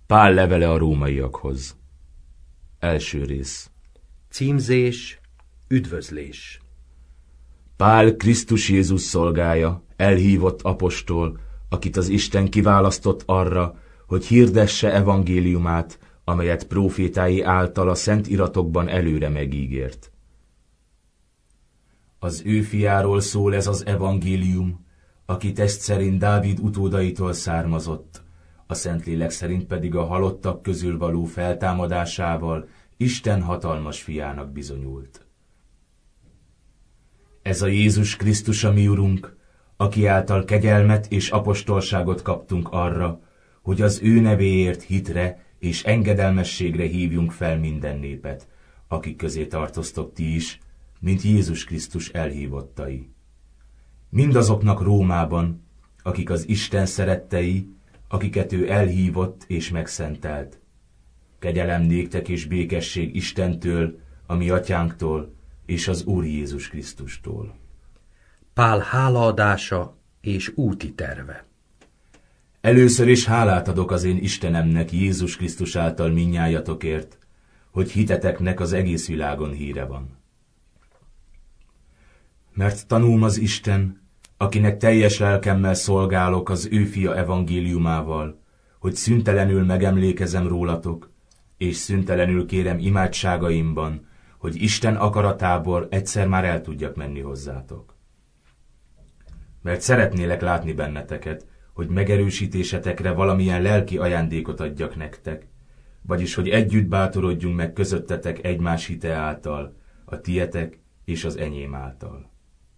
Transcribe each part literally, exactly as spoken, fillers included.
Pál levele a rómaiakhoz. Első rész. Címzés, üdvözlés. Pál Krisztus Jézus szolgája, elhívott apostol, akit az Isten kiválasztott arra, hogy hirdesse evangéliumát, amelyet prófétái által a szent iratokban előre megígért. Az ő fiáról szól ez az evangélium, aki test szerint Dávid utódaitól származott, a Szentlélek szerint pedig a halottak közül való feltámadásával Isten hatalmas fiának bizonyult. Ez a Jézus Krisztus a mi Urunk, aki által kegyelmet és apostolságot kaptunk arra, hogy az ő nevéért hitre és engedelmességre hívjunk fel minden népet, akik közé tartoztok ti is, mint Jézus Krisztus elhívottai. Mindazoknak Rómában, akik az Isten szerettei, akiket ő elhívott és megszentelt. Kegyelem néktek és békesség Istentől, a mi atyánktól, és az Úr Jézus Krisztustól. Pál hálaadása és úti terve. Először is hálát adok az én Istenemnek Jézus Krisztus által mindnyájatokért, hogy hiteteknek az egész világon híre van. Mert tanulm az Isten, akinek teljes lelkemmel szolgálok az ő fia evangéliumával, hogy szüntelenül megemlékezem rólatok, és szüntelenül kérem imádságaimban, hogy Isten akaratából egyszer már el tudjak menni hozzátok. Mert szeretnélek látni benneteket, hogy megerősítésetekre valamilyen lelki ajándékot adjak nektek, vagyis hogy együtt bátorodjunk meg közöttetek egymás hite által, a tietek és az enyém által.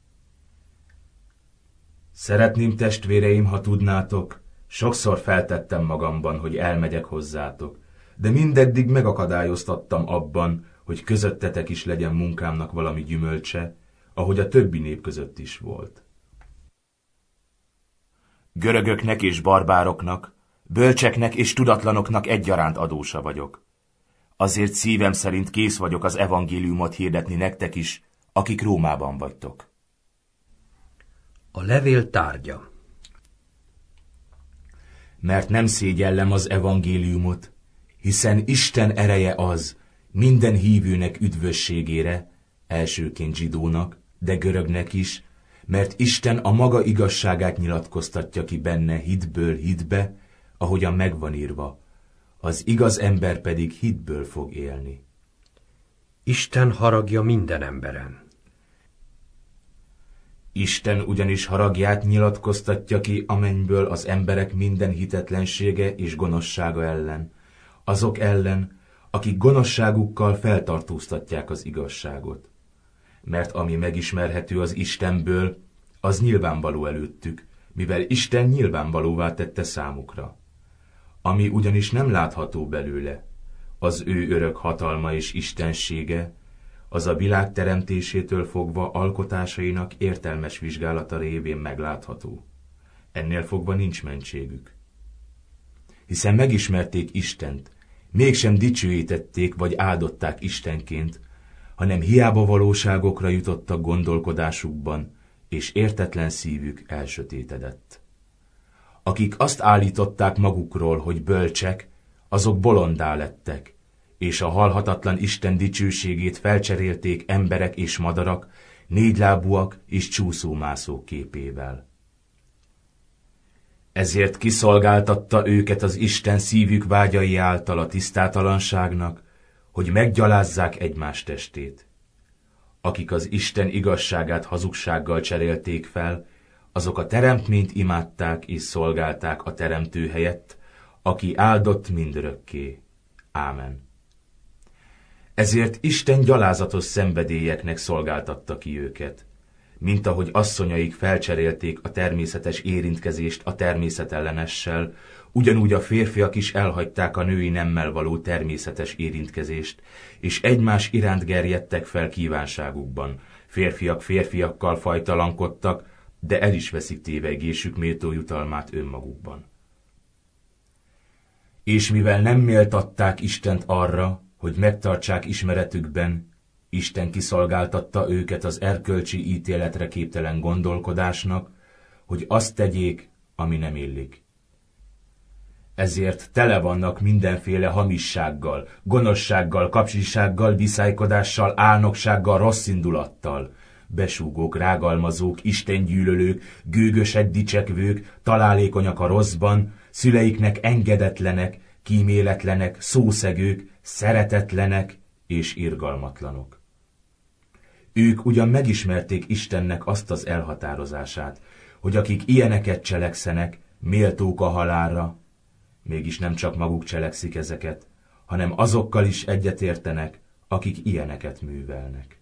Szeretném, testvéreim, ha tudnátok, sokszor feltettem magamban, hogy elmegyek hozzátok, de mindeddig megakadályoztattam abban, hogy közöttetek is legyen munkámnak valami gyümölcse, ahogy a többi nép között is volt. Görögöknek és barbároknak, bölcseknek és tudatlanoknak egyaránt adósa vagyok. Azért szívem szerint kész vagyok az evangéliumot hirdetni nektek is, akik Rómában vagytok. A levél tárgya. Mert nem szégyellem az evangéliumot, hiszen Isten ereje az, minden hívőnek üdvösségére, elsőként zsidónak, de görögnek is, mert Isten a maga igazságát nyilatkoztatja ki benne hitből hitbe, ahogyan megvan írva, az igaz ember pedig hitből fog élni. Isten haragja minden emberen. Isten ugyanis haragját nyilatkoztatja ki a mennyből az emberek minden hitetlensége és gonoszsága ellen, azok ellen, akik gonoszságukkal feltartóztatják az igazságot. Mert ami megismerhető az Istenből, az nyilvánvaló előttük, mivel Isten nyilvánvalóvá tette számukra. Ami ugyanis nem látható belőle, az ő örök hatalma és istensége, az a világ teremtésétől fogva alkotásainak értelmes vizsgálata révén meglátható. Ennél fogva nincs mentségük. Hiszen megismerték Istent, mégsem dicsőítették vagy áldották Istenként, hanem hiába valóságokra jutottak gondolkodásukban, és értetlen szívük elsötétedett. Akik azt állították magukról, hogy bölcsek, azok bolondá lettek, és a halhatatlan Isten dicsőségét felcserélték emberek és madarak, négylábúak és csúszómászók képével. Ezért kiszolgáltatta őket az Isten szívük vágyai által a tisztátalanságnak, hogy meggyalázzák egymás testét. Akik az Isten igazságát hazugsággal cserélték fel, azok a teremtményt imádták és szolgálták a teremtő helyett, aki áldott mindörökké. Ámen. Ezért Isten gyalázatos szenvedélyeknek szolgáltatta ki őket, mint ahogy asszonyaik felcserélték a természetes érintkezést a természetellenessel, ugyanúgy a férfiak is elhagyták a női nemmel való természetes érintkezést, és egymás iránt gerjedtek fel kívánságukban. Férfiak férfiakkal fajtalankodtak, de el is veszik tévegésük méltó jutalmát önmagukban. És mivel nem méltatták Istent arra, hogy megtartsák ismeretükben, Isten kiszolgáltatta őket az erkölcsi ítéletre képtelen gondolkodásnak, hogy azt tegyék, ami nem illik. ezért tele vannak mindenféle hamissággal, gonoszsággal, kapzsisággal, viszálykodással, álnoksággal, rosszindulattal. Besúgók, rágalmazók, istengyűlölők, gőgösek, dicsekvők, találékonyak a rosszban, szüleiknek engedetlenek, kíméletlenek, szószegők, szeretetlenek és irgalmatlanok. Ők ugyan megismerték Istennek azt az elhatározását, hogy akik ilyeneket cselekszenek, méltók a halálra, mégis nem csak maguk cselekszik ezeket, hanem azokkal is egyetértenek, akik ilyeneket művelnek.